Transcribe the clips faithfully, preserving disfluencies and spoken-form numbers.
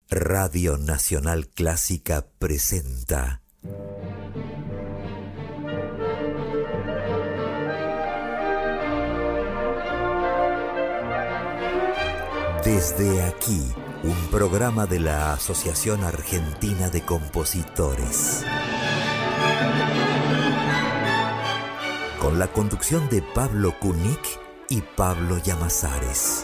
Radio Nacional Clásica presenta Desde aquí, un programa de la Asociación Argentina de Compositores. Con la conducción de Pablo Kunik y Pablo Llamazares.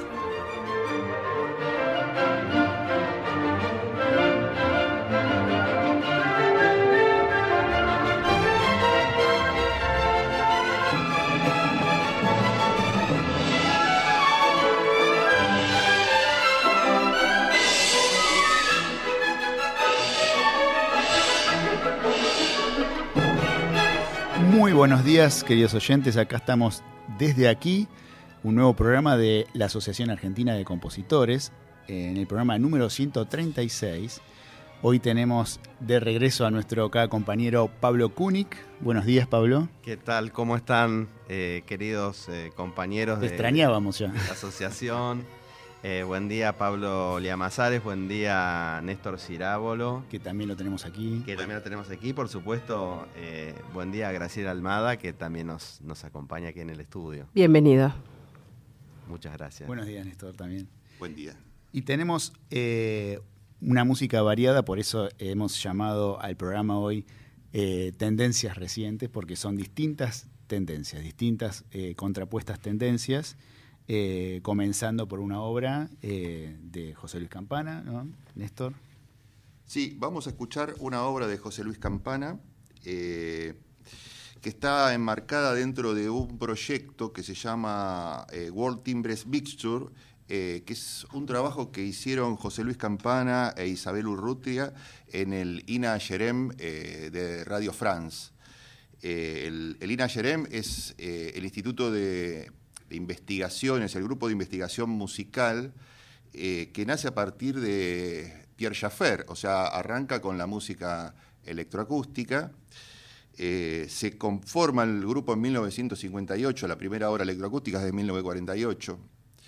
Muy buenos días, queridos oyentes. Acá estamos desde aquí, un nuevo programa de la Asociación Argentina de Compositores, en el programa número ciento treinta y seis. Hoy tenemos de regreso a nuestro acá compañero Pablo Kunik. Buenos días, Pablo. ¿Qué tal? ¿Cómo están, eh, queridos eh, compañeros Te de, extrañábamos ya. de la asociación? Eh, buen día, Pablo Llamazares. Buen día, Néstor Cirábolo. Que también lo tenemos aquí. Que también lo tenemos aquí, por supuesto. Eh, buen día, Graciela Almada, que también nos, nos acompaña aquí en el estudio. Bienvenido. Muchas gracias. Buenos días, Néstor, también. Buen día. Y tenemos eh, una música variada, por eso hemos llamado al programa hoy eh, Tendencias Recientes, porque son distintas tendencias, distintas eh, contrapuestas tendencias. Eh, comenzando por una obra eh, de José Luis Campana, ¿no, Néstor? Sí, vamos a escuchar una obra de José Luis Campana eh, que está enmarcada dentro de un proyecto que se llama eh, World Timbres Mixture, eh, que es un trabajo que hicieron José Luis Campana e Isabel Urrutia en el I N A Jerem eh, de Radio France. Eh, el, el I N A Jerem es eh, el Instituto de de investigaciones, el grupo de investigación musical eh, que nace a partir de Pierre Schaeffer, o sea, arranca con la música electroacústica. Eh, se conforma el grupo en mil novecientos cincuenta y ocho, la primera obra electroacústica es de mil novecientos cuarenta y ocho.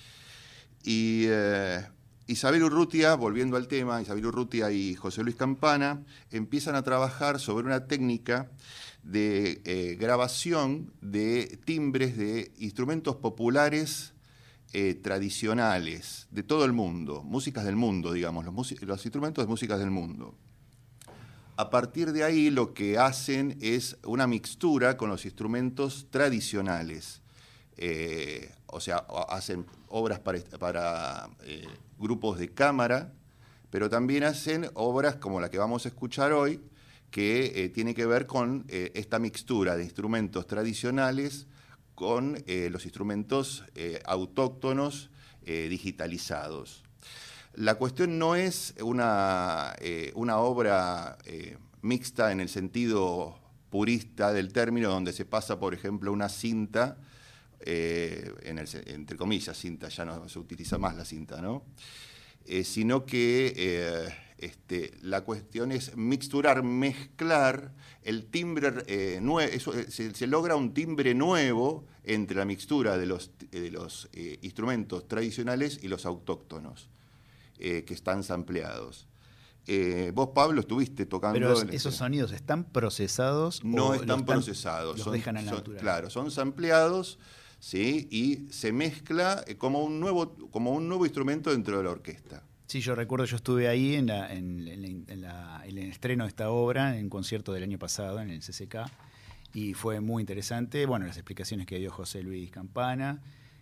Y eh, Isabel Urrutia, volviendo al tema, Isabel Urrutia y José Luis Campana empiezan a trabajar sobre una técnica de eh, grabación de timbres de instrumentos populares eh, tradicionales de todo el mundo, músicas del mundo, digamos, los, los instrumentos de músicas del mundo. A partir de ahí lo que hacen es una mixtura con los instrumentos tradicionales, eh, o sea, hacen obras para, para eh, grupos de cámara, pero también hacen obras como la que vamos a escuchar hoy, que eh, tiene que ver con eh, esta mixtura de instrumentos tradicionales con eh, los instrumentos eh, autóctonos eh, digitalizados. La cuestión no es una, eh, una obra eh, mixta en el sentido purista del término, donde se pasa, por ejemplo, una cinta, eh, en el, entre comillas, cinta, ya no se utiliza más la cinta, ¿no? Eh, sino que eh, este, la cuestión es mixturar, mezclar el timbre, eh, nue eso, eh, se, se logra un timbre nuevo entre la mixtura de los, de los eh, instrumentos tradicionales y los autóctonos, eh, que están sampleados. Eh, vos, Pablo, estuviste tocando... Pero en esos este... sonidos están procesados. No o están los procesados. Los son, dejan a la son, naturaleza. Claro, son sampleados, ¿sí? Y se mezcla como un nuevo, como un nuevo instrumento dentro de la orquesta. Sí, yo recuerdo, yo estuve ahí en, la, en, en, en, la, en el estreno de esta obra, en un concierto del año pasado, en el C C K, y fue muy interesante, bueno, las explicaciones que dio José Luis Campana,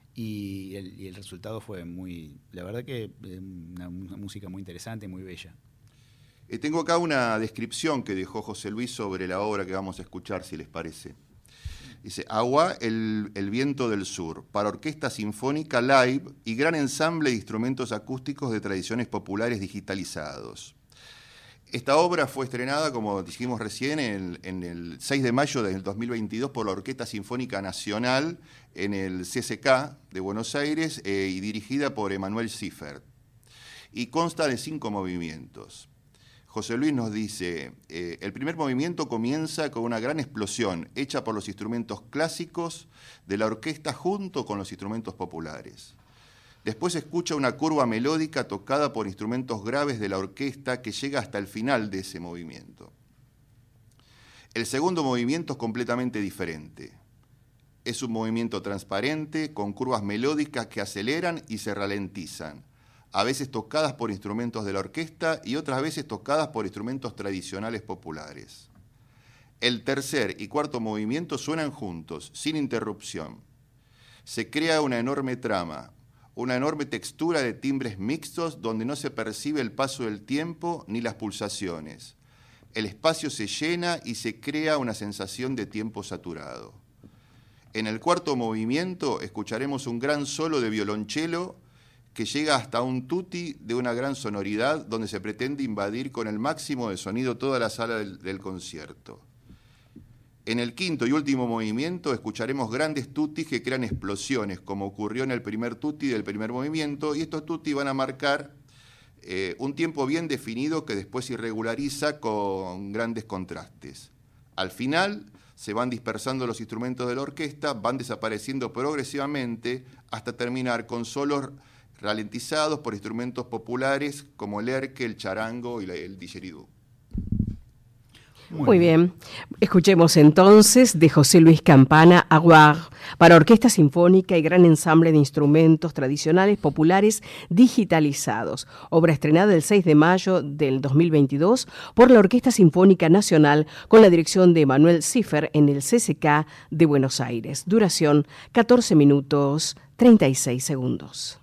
y el, y el resultado fue muy, la verdad que una, una música muy interesante, muy bella. Eh, tengo acá una descripción que dejó José Luis sobre la obra que vamos a escuchar, si les parece. Dice, Agua, el, el viento del sur, para orquesta sinfónica live y gran ensamble de instrumentos acústicos de tradiciones populares digitalizados. Esta obra fue estrenada, como dijimos recién, en, en el seis de mayo del dos mil veintidós por la Orquesta Sinfónica Nacional en el C C K de Buenos Aires eh, y dirigida por Emanuel Siffert. Y consta de cinco movimientos. José Luis nos dice, eh, el primer movimiento comienza con una gran explosión hecha por los instrumentos clásicos de la orquesta junto con los instrumentos populares. Después se escucha una curva melódica tocada por instrumentos graves de la orquesta que llega hasta el final de ese movimiento. El segundo movimiento es completamente diferente. Es un movimiento transparente con curvas melódicas que aceleran y se ralentizan, a veces tocadas por instrumentos de la orquesta y otras veces tocadas por instrumentos tradicionales populares. El tercer y cuarto movimiento suenan juntos, sin interrupción. Se crea una enorme trama, una enorme textura de timbres mixtos donde no se percibe el paso del tiempo ni las pulsaciones. El espacio se llena y se crea una sensación de tiempo saturado. En el cuarto movimiento escucharemos un gran solo de violonchelo que llega hasta un tutti de una gran sonoridad donde se pretende invadir con el máximo de sonido toda la sala del, del concierto. En el quinto y último movimiento escucharemos grandes tutis que crean explosiones, como ocurrió en el primer tutti del primer movimiento, y estos tutti van a marcar eh, un tiempo bien definido que después se irregulariza con grandes contrastes. Al final se van dispersando los instrumentos de la orquesta, van desapareciendo progresivamente hasta terminar con solos ralentizados por instrumentos populares como el erque, el charango y el didgeridoo. Muy bien. Escuchemos entonces de José Luis Campana, Avoir, para orquesta sinfónica y gran ensamble de instrumentos tradicionales populares digitalizados. Obra estrenada el seis de mayo del dos mil veintidós por la Orquesta Sinfónica Nacional con la dirección de Manuel Ziffer en el C C K de Buenos Aires. Duración catorce minutos treinta y seis segundos.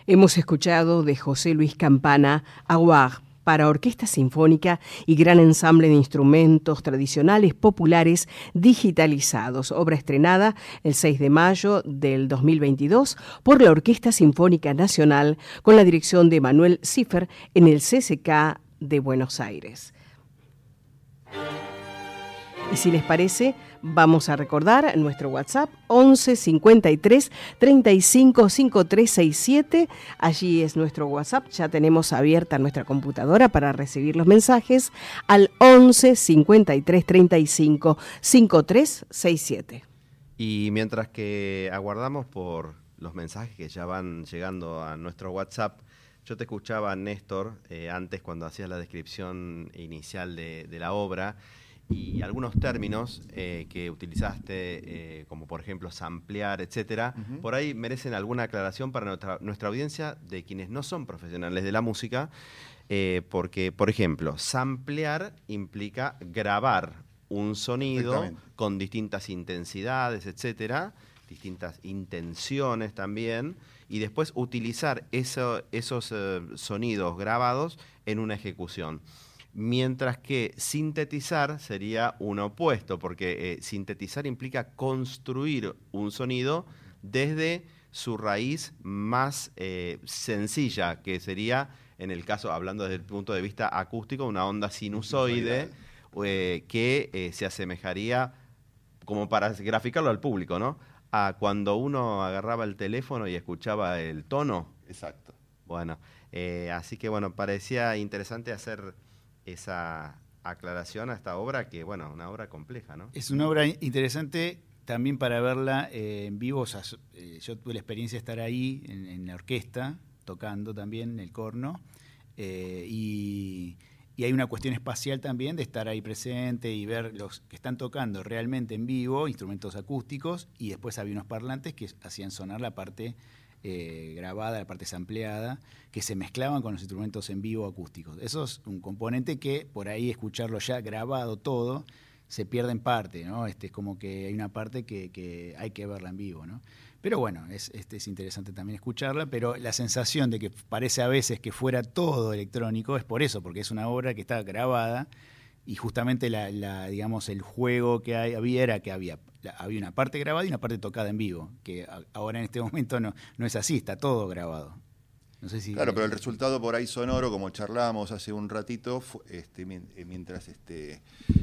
Hemos escuchado de José Luis Campana, Aguar, para orquesta sinfónica y gran ensamble de instrumentos tradicionales populares digitalizados, obra estrenada el seis de mayo del dos mil veintidós por la Orquesta Sinfónica Nacional con la dirección de Manuel Ziffer en el C C K de Buenos Aires. Y si les parece, vamos a recordar nuestro WhatsApp once cincuenta y tres treinta y cinco cincuenta y tres sesenta y siete. Allí es nuestro WhatsApp. Ya tenemos abierta nuestra computadora para recibir los mensajes al once cincuenta y tres treinta y cinco cincuenta y tres sesenta y siete. Y mientras que aguardamos por los mensajes que ya van llegando a nuestro WhatsApp, yo te escuchaba, Néstor, eh, antes cuando hacías la descripción inicial de, de la obra, y algunos términos eh, que utilizaste, eh, como por ejemplo samplear, etcétera, uh-huh. por ahí merecen alguna aclaración para nuestra, nuestra audiencia de quienes no son profesionales de la música, eh, porque, por ejemplo, samplear implica grabar un sonido con distintas intensidades, etcétera, distintas intenciones también, y después utilizar eso, esos eh, sonidos grabados en una ejecución. Mientras que sintetizar sería un opuesto, porque eh, sintetizar implica construir un sonido desde su raíz más eh, sencilla, que sería, en el caso, hablando desde el punto de vista acústico, una onda sinusoide eh, que eh, se asemejaría, como para graficarlo al público, ¿no?, a cuando uno agarraba el teléfono y escuchaba el tono. Exacto. Bueno, eh, así que bueno, parecía interesante hacer esa aclaración a esta obra, que bueno, una obra compleja, ¿no? Es una obra interesante también para verla eh, en vivo. O sea, eh, yo tuve la experiencia de estar ahí en, en la orquesta, tocando también en el corno, eh, y, y hay una cuestión espacial también de estar ahí presente y ver los que están tocando realmente en vivo, instrumentos acústicos, y después había unos parlantes que hacían sonar la parte Eh, grabada, la parte sampleada, que se mezclaban con los instrumentos en vivo acústicos. Eso es un componente que por ahí escucharlo ya grabado todo se pierde en parte, ¿no? Este, es como que hay una parte que, que hay que verla en vivo, ¿no? Pero bueno, es, este, es interesante también escucharla, pero la sensación de que parece a veces que fuera todo electrónico es por eso, porque es una obra que está grabada y justamente la, la, digamos, el juego que hay, había era que había, la, había una parte grabada y una parte tocada en vivo, que a, ahora en este momento no, no es así, está todo grabado. No sé si claro, pero el resultado por ahí sonoro, como charlábamos hace un ratito, este, mientras este,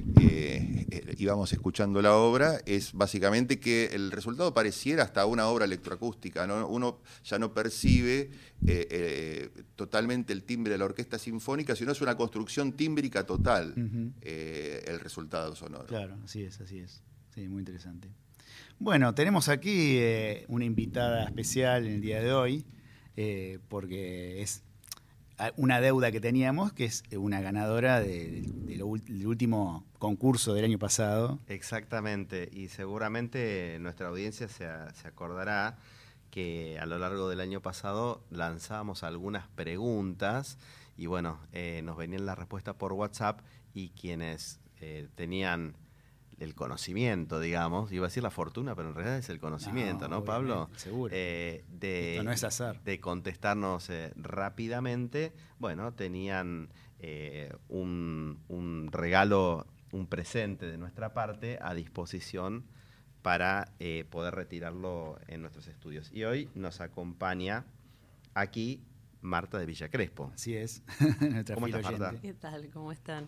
eh, eh, íbamos escuchando la obra, es básicamente que el resultado pareciera hasta una obra electroacústica, ¿no? Uno ya no percibe eh, eh, totalmente el timbre de la orquesta sinfónica, sino es una construcción tímbrica total, uh-huh. eh, el resultado sonoro. Claro, así es, así es. Sí, muy interesante. Bueno, tenemos aquí eh, una invitada especial en el día de hoy, Eh, porque es una deuda que teníamos, que es una ganadora de, de, de lo, del último concurso del año pasado. Exactamente, y seguramente nuestra audiencia se, se acordará que a lo largo del año pasado lanzábamos algunas preguntas y bueno, eh, nos venían las respuestas por WhatsApp, y quienes eh, tenían el conocimiento, digamos, iba a decir la fortuna, pero en realidad es el conocimiento, ¿no, ¿no Pablo? Seguro. Eh, de, Esto no es azar. De contestarnos eh, rápidamente, bueno, tenían eh, un, un regalo, un presente de nuestra parte a disposición para eh, poder retirarlo en nuestros estudios. Y hoy nos acompaña aquí Marta de Villa Crespo. Así es. Nuestra ¿Cómo estás, oyente. Marta? ¿Qué tal? ¿Cómo están?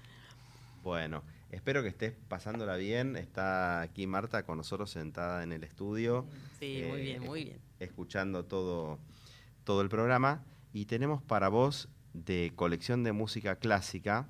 Bueno, espero que estés pasándola bien. Está aquí Marta con nosotros sentada en el estudio. Sí, eh, muy bien, muy bien. Escuchando todo, todo el programa. Y tenemos para vos, de colección de música clásica,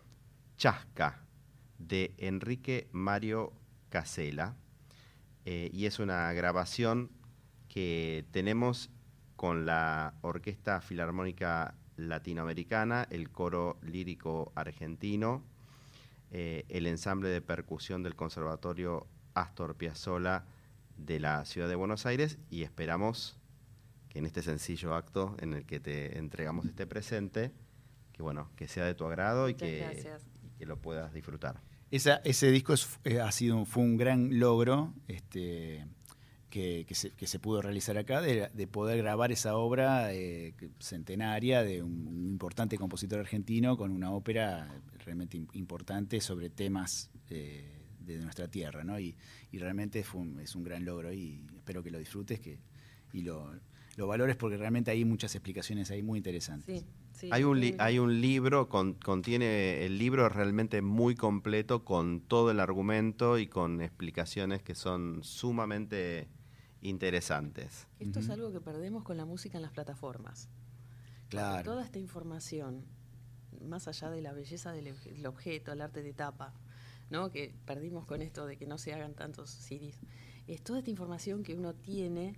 Chasca, de Enrique Mario Casella. Eh, y es una grabación que tenemos con la Orquesta Filarmónica Latinoamericana, el Coro Lírico Argentino, Eh, el ensamble de percusión del Conservatorio Astor Piazzolla de la Ciudad de Buenos Aires, y esperamos que en este sencillo acto en el que te entregamos este presente, que bueno, que sea de tu agrado y que, y que lo puedas disfrutar. Esa, ese disco es, eh, ha sido, fue un gran logro, este, que, que, se, que se pudo realizar acá, de, de poder grabar esa obra eh, centenaria de un, un importante compositor argentino con una ópera realmente importante sobre temas eh, de nuestra tierra, ¿no? Y, y realmente fue un, es un gran logro y espero que lo disfrutes que, y lo, lo valores porque realmente hay muchas explicaciones ahí muy interesantes. Sí, sí, hay, un li hay un libro, con, contiene el libro realmente muy completo con todo el argumento y con explicaciones que son sumamente interesantes. Esto Uh-huh. es algo que perdemos con la música en las plataformas. Claro. Porque toda esta información, más allá de la belleza del, del objeto, el arte de tapa, ¿no? Que perdimos con esto de que no se hagan tantos C Ds, es toda esta información que uno tiene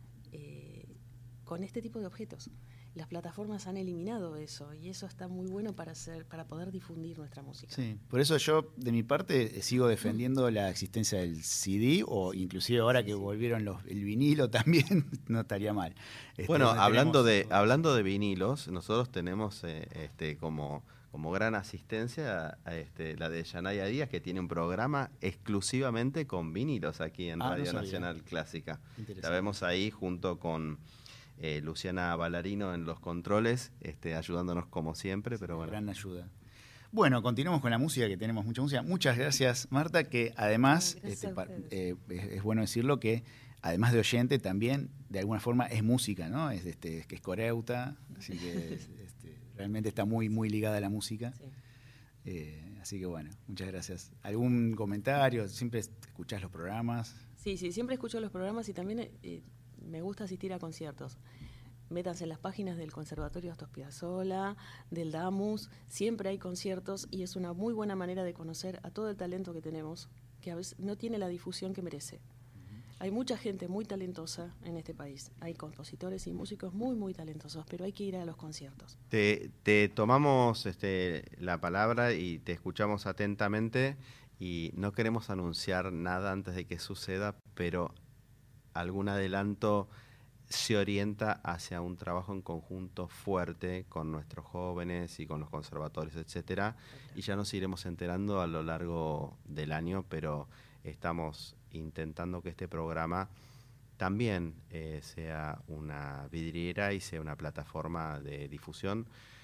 eh, con este tipo de objetos. Las plataformas han eliminado eso y eso está muy bueno para hacer, para poder difundir nuestra música. Sí, por eso yo de mi parte sigo defendiendo la existencia del C D o inclusive ahora Sí, que sí. volvieron los el vinilo también no estaría mal. Este, Bueno, donde hablando de, tenemos- hablando de vinilos, nosotros tenemos eh, este, como, como gran asistencia a, este, la de Yanaya Díaz, que tiene un programa exclusivamente con vinilos aquí en Ah, no Radio sabía. Nacional Clásica. Interesante. La vemos ahí junto con eh, Luciana Ballarino en los controles, este, ayudándonos como siempre, pero bueno. Gran ayuda. Bueno, continuamos con la música, que tenemos mucha música. Muchas gracias, Marta, que además, No, gracias este, a pa- ustedes. eh, es, es bueno decirlo que además de oyente también, de alguna forma, es música, ¿no? Es, este, que es coreuta, así que es, este, realmente está muy, muy ligada a la música. Sí. Eh, así que bueno, muchas gracias. ¿Algún comentario? ¿Siempre escuchás los programas? Sí, sí, siempre escucho los programas y también eh, me gusta asistir a conciertos. Métanse en las páginas del Conservatorio Astor Piazzolla, del DAMUS, siempre hay conciertos y es una muy buena manera de conocer a todo el talento que tenemos, que a veces no tiene la difusión que merece. Hay mucha gente muy talentosa en este país, hay compositores y músicos muy, muy talentosos, pero hay que ir a los conciertos. Te, te tomamos este, la palabra y te escuchamos atentamente y no queremos anunciar nada antes de que suceda, pero algún adelanto se orienta hacia un trabajo en conjunto fuerte con nuestros jóvenes y con los conservatorios, etcétera, y ya nos iremos enterando a lo largo del año, pero estamos intentando que este programa también eh, sea una vidriera y sea una plataforma de difusión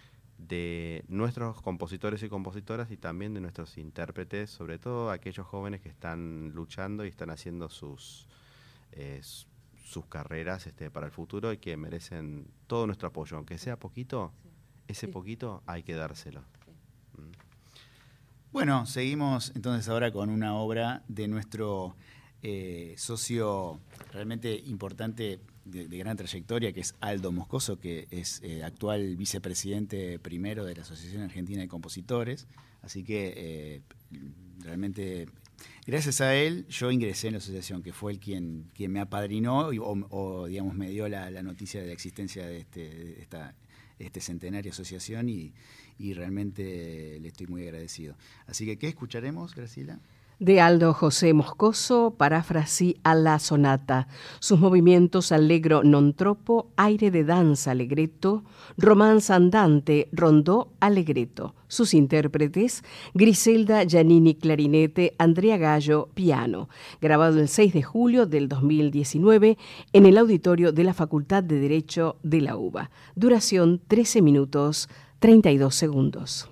de nuestros compositores y compositoras y también de nuestros intérpretes, sobre todo aquellos jóvenes que están luchando y están haciendo sus eh, sus carreras este, para el futuro y que merecen todo nuestro apoyo, aunque sea poquito, Sí. ese Sí. poquito hay que dárselo. Sí. Mm. Bueno, seguimos entonces ahora con una obra de nuestro eh, socio realmente importante de, de gran trayectoria, que es Aldo Moscoso, que es eh, actual vicepresidente primero de la Asociación Argentina de Compositores. Así que eh, realmente, gracias a él, yo ingresé en la asociación, que fue él quien, quien me apadrinó y- o, o, digamos, me dio la, la noticia de la existencia de, este, de esta este centenaria asociación y, y realmente le estoy muy agradecido. Así que, ¿qué escucharemos, Graciela? De Aldo José Moscoso, paráfrasi alla sonata. Sus movimientos allegro non troppo, aire de danza allegretto, romanza andante, rondó allegretto. Sus intérpretes, Griselda Giannini clarinete, Andrea Gallo piano. Grabado el seis de julio del dos mil diecinueve en el auditorio de la Facultad de Derecho de la UBA. Duración trece minutos treinta y dos segundos.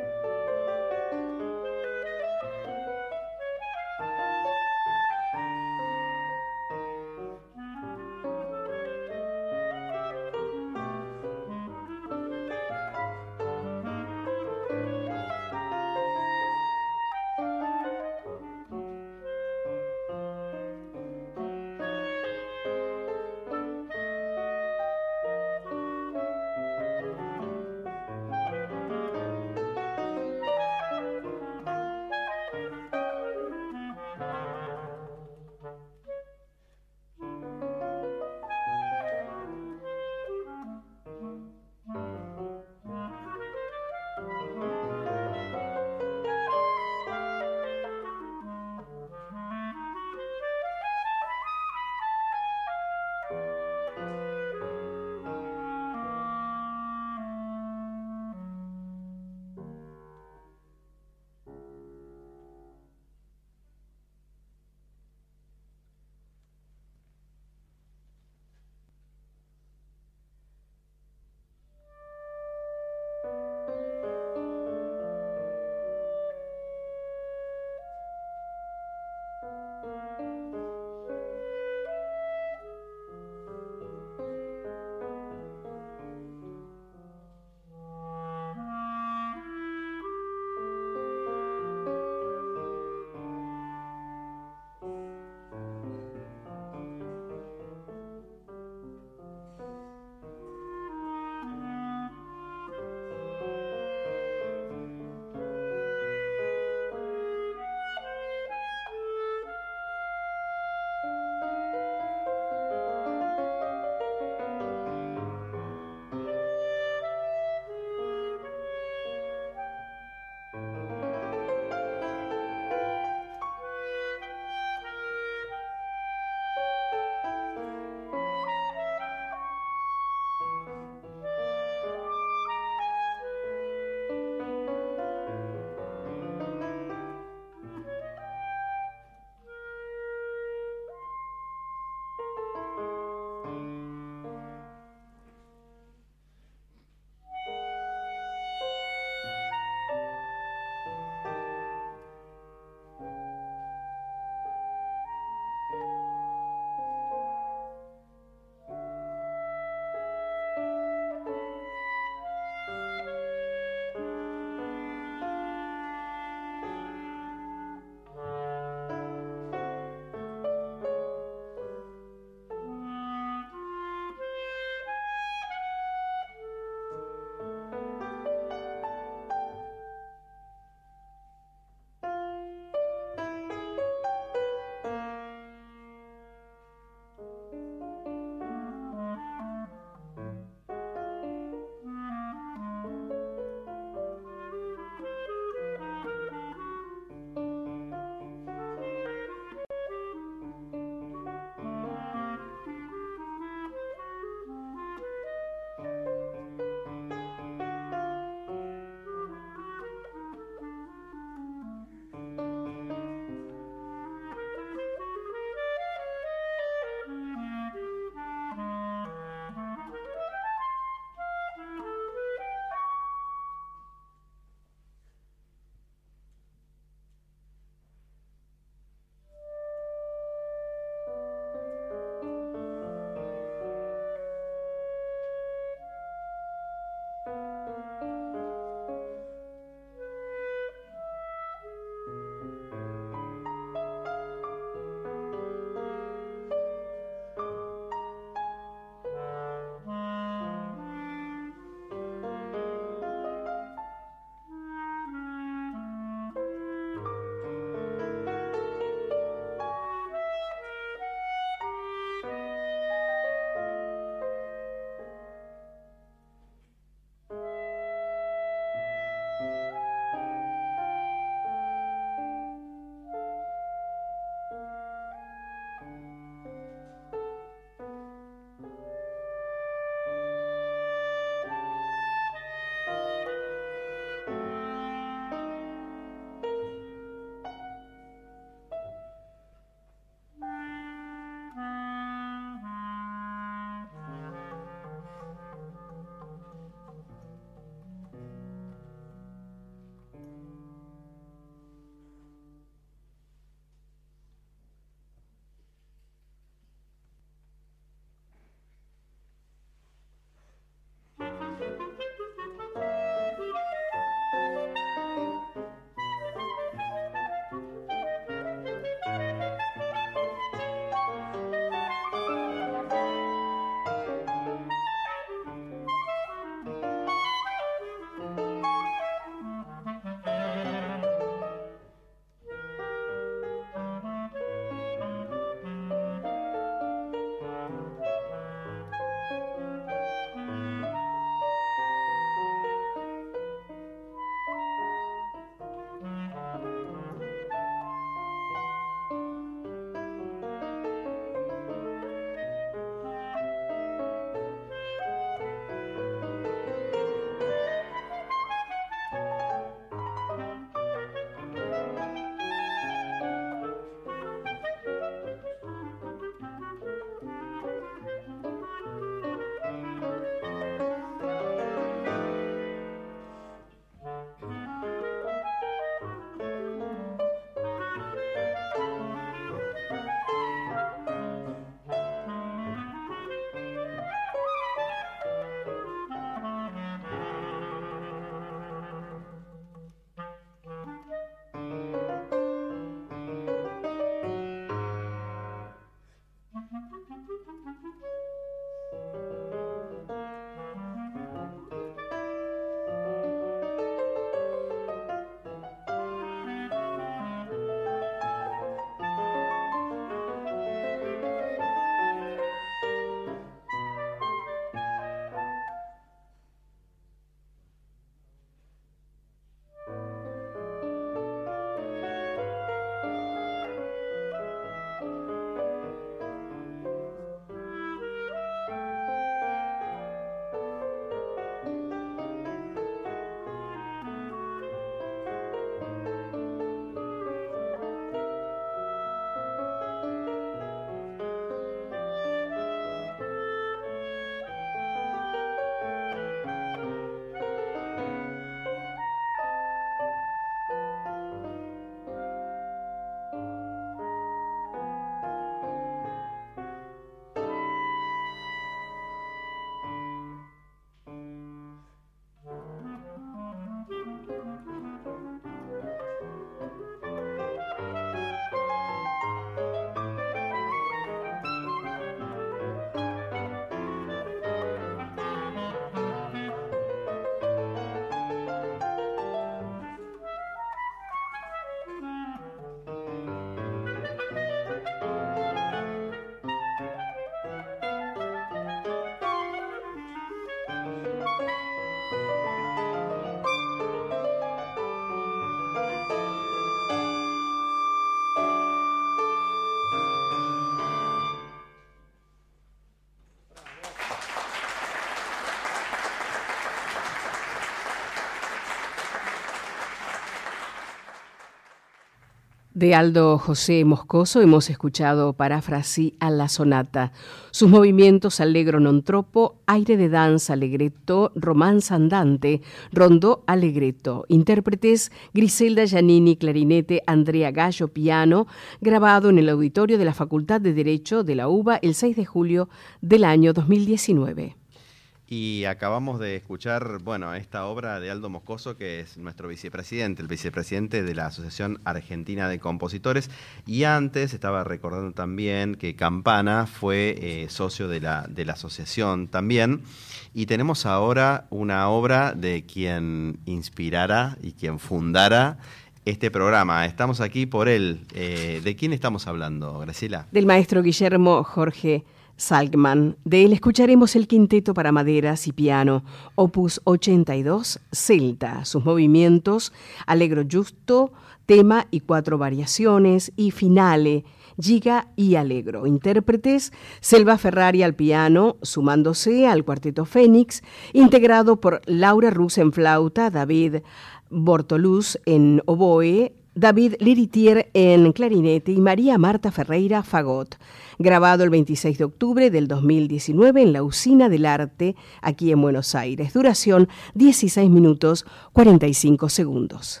De Aldo José Moscoso hemos escuchado Paráfrasi a la sonata. Sus movimientos allegro non troppo, aire de danza allegretto, romanza andante, rondó allegretto. Intérpretes Griselda Giannini, clarinete, Andrea Gallo, piano, grabado en el auditorio de la Facultad de Derecho de la UBA el seis de julio del año dos mil diecinueve. Y acabamos de escuchar, bueno, esta obra de Aldo Moscoso, que es nuestro vicepresidente, el vicepresidente de la Asociación Argentina de Compositores. Y antes estaba recordando también que Campana fue eh, socio de la, de la asociación también. Y tenemos ahora una obra de quien inspirara y quien fundara este programa. Estamos aquí por él. Eh, ¿De quién estamos hablando, Graciela? Del maestro Guillermo Jorge Salkman. De él escucharemos el quinteto para maderas y piano, opus ochenta y dos, Celta. Sus movimientos, allegro giusto, tema y cuatro variaciones, y finale, giga y allegro. Intérpretes, Selva Ferrari al piano, sumándose al cuarteto Fénix, integrado por Laura Rus en flauta, David Bortoluz en oboe, David Liritier en clarinete y María Marta Ferreira fagot. Grabado el veintiséis de octubre del dos mil diecinueve en la Usina del Arte, aquí en Buenos Aires. Duración dieciséis minutos cuarenta y cinco segundos.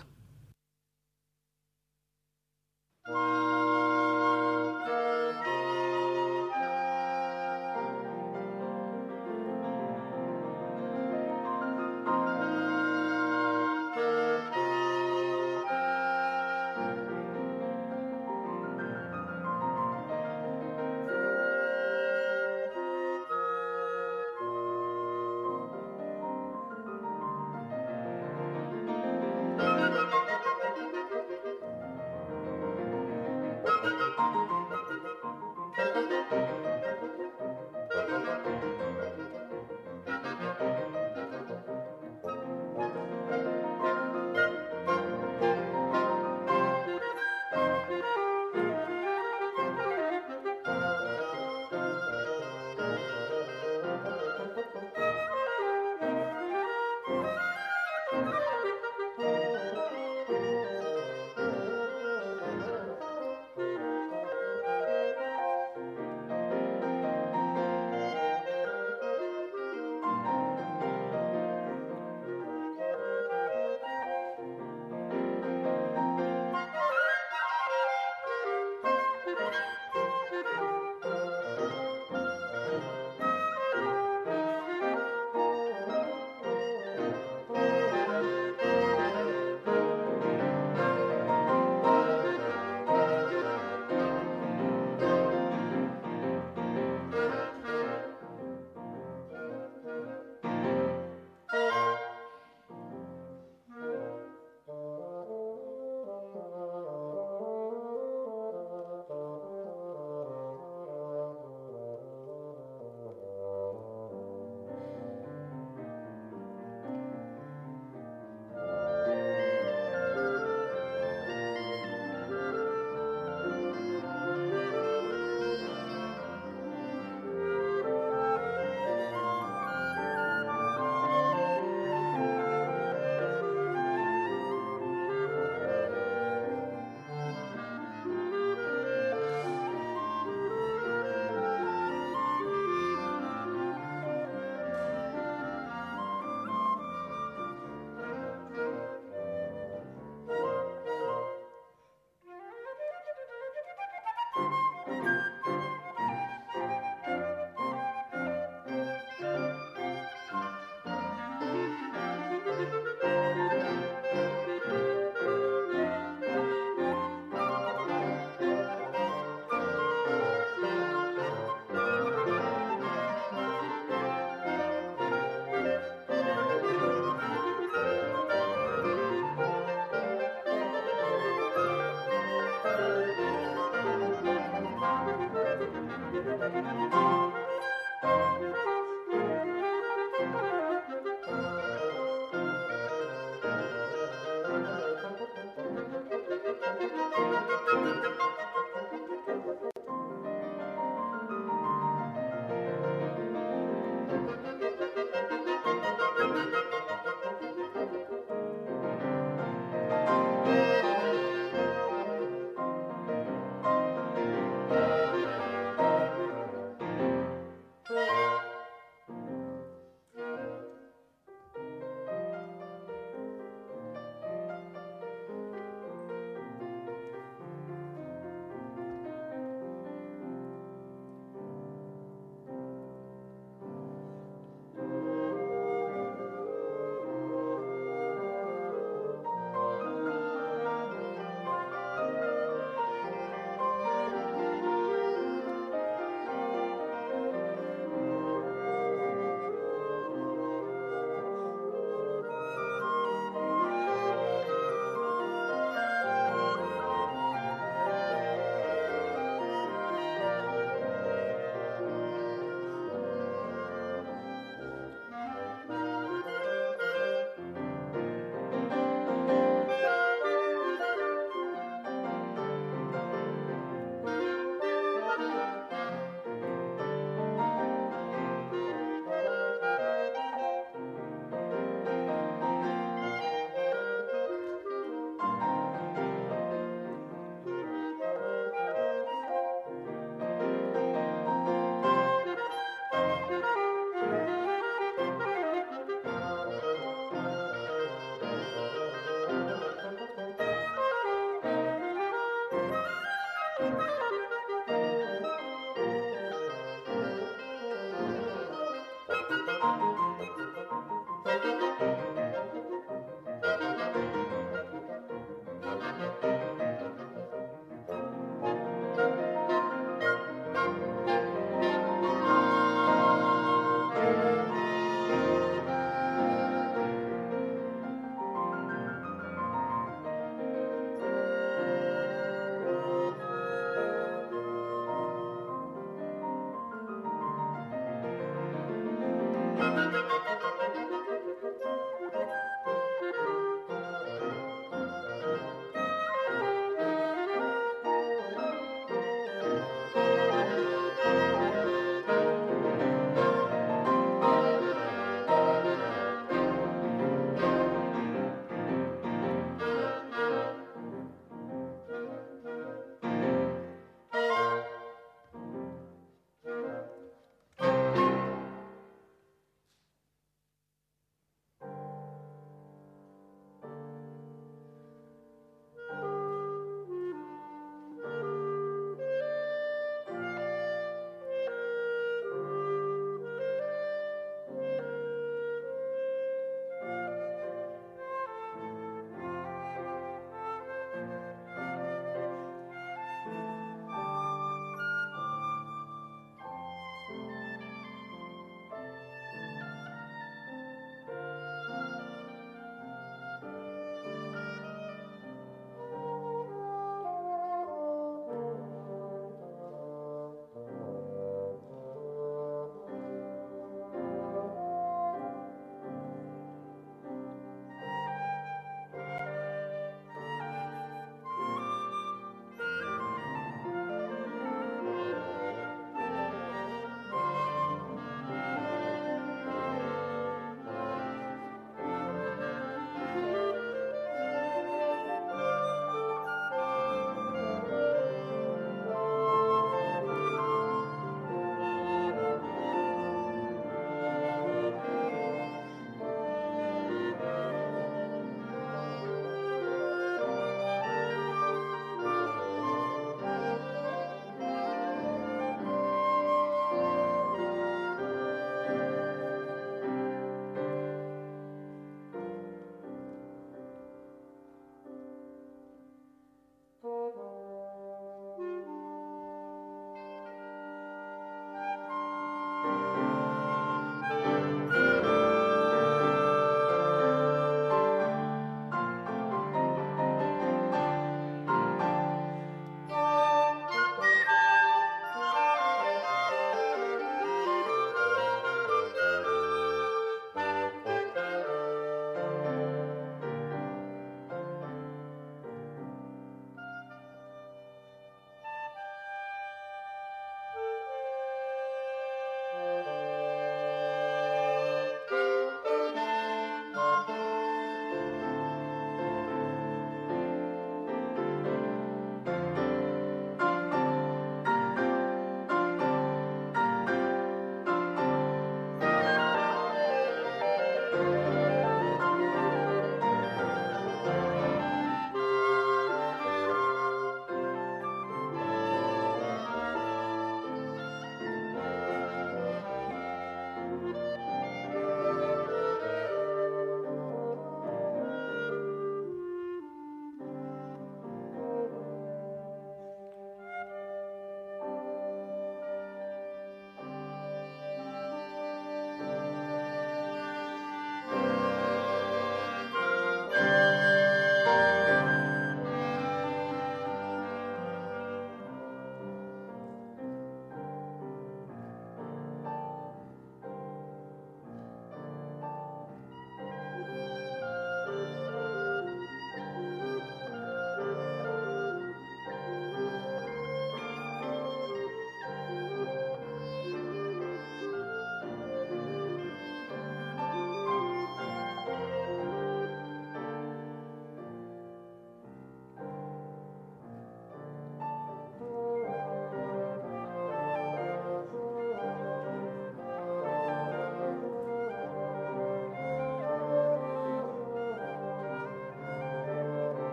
Thank you.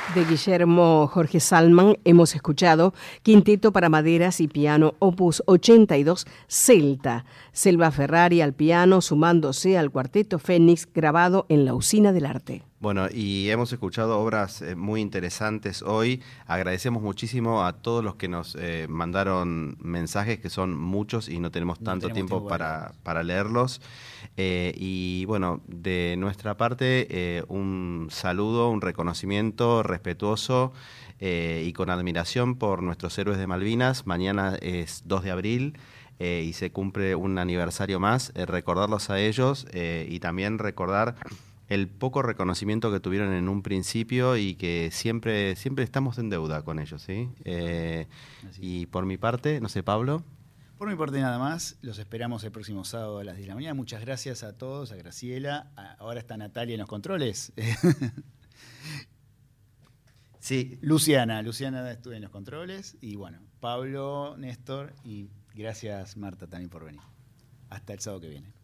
De Guillermo Jorge Salman hemos escuchado Quinteto para maderas y piano opus ochenta y dos Celta, Selva Ferrari al piano sumándose al cuarteto Fénix grabado en la Usina del Arte. Bueno, y hemos escuchado obras eh, muy interesantes hoy. Agradecemos muchísimo a todos los que nos eh, mandaron mensajes, que son muchos y no tenemos No tanto tenemos tiempo, tiempo para, para para leerlos. Eh, y bueno, de nuestra parte, eh, un saludo, un reconocimiento respetuoso eh, y con admiración por nuestros héroes de Malvinas. Mañana es dos de abril. Eh, y se cumple un aniversario más, eh, recordarlos a ellos eh, y también recordar el poco reconocimiento que tuvieron en un principio y que siempre siempre estamos en deuda con ellos, ¿sí? Eh, y por mi parte, no sé, Pablo. Por mi parte nada más, los esperamos el próximo sábado a las diez de la mañana. Muchas gracias a todos, a Graciela, a, ahora está Natalia en los controles. Sí. Luciana, Luciana estuvo en los controles y bueno, Pablo, Néstor y gracias Marta también por venir. Hasta el sábado que viene.